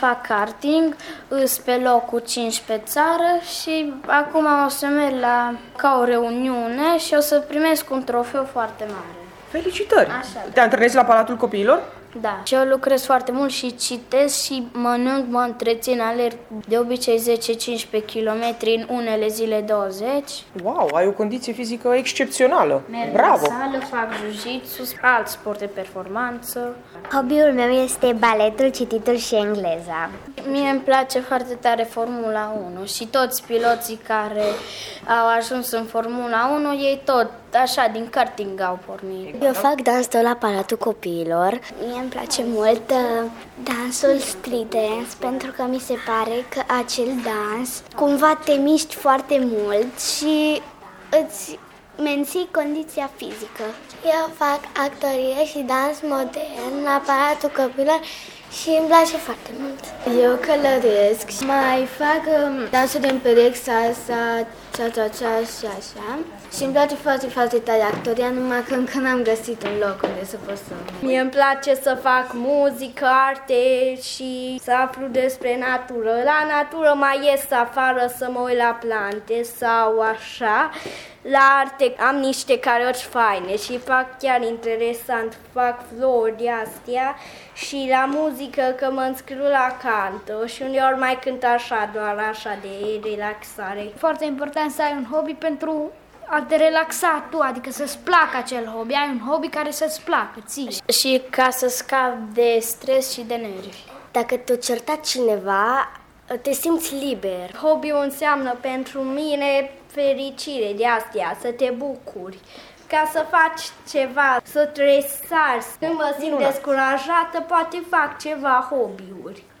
Fac karting, îs pe locul 5 pe țară și acum o să merg ca o reuniune și o să primesc un trofeu foarte mare. Felicitări! Așa. Te antrenezi la Palatul Copiilor? Da. Și eu lucrez foarte mult și citesc și mănânc, mă întrețin, alerg de obicei 10-15 km, în unele zile 20. Wow, ai o condiție fizică excepțională! Merg Bravo! la sală, fac jiu-jitsu, alt sport de performanță. Hobby-ul meu este baletul, cititul și engleza. Mie îmi place foarte tare Formula 1 și toți piloții care au ajuns în Formula 1, ei tot așa din karting au pornit. Eu fac dans tot la Palatul Copiilor. Mie îmi place mult dansul street dance pentru că mi se pare că acel dans cumva te miști foarte mult și îți menții condiția fizică. Eu fac actorie și dans modern la Palatul Copiilor și îmi place foarte mult. Eu călăresc și mai fac dansuri în perechi, salsa, cha-cha-cha și așa. Și îmi place foarte, foarte tare actoria, numai că încă n-am găsit un loc unde să pot să... Mie îmi place să fac muzică, arte și să aflu despre natură. La natură mai ies afară să mă uit la plante sau așa. La arte am niște carioci faine și fac chiar interesant, fac flori de astea și la muzică că mă înscriu la canto și uneori mai cânt așa, doar așa de relaxare. Foarte important să ai un hobby pentru a te relaxa tu, adică să-ți placă acel hobby, ai un hobby care să-ți placă ție. Și ca să scap de stres și de nervi. Dacă te-a certat cineva, te simți liber. Hobby-ul înseamnă pentru mine fericire de astea, să te bucuri, ca să faci ceva, să te resarzi. Când mă simt descurajată, poate fac ceva hobby-uri.